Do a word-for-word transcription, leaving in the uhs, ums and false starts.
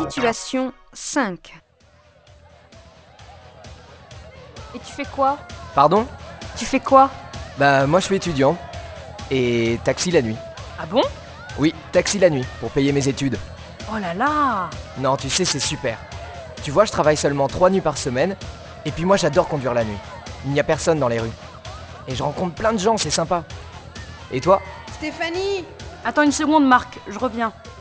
Situation cinq. Et tu fais quoi? Pardon? Tu fais quoi? Bah moi je suis étudiant. Et taxi la nuit. Ah bon? Oui, taxi la nuit, pour payer mes études. Oh là là! Non, tu sais, c'est super. Tu vois, je travaille seulement trois nuits par semaine, et puis moi j'adore conduire la nuit. Il n'y a personne dans les rues. Et je rencontre plein de gens, c'est sympa. Et toi? Stéphanie! Attends une seconde, Marc, je reviens.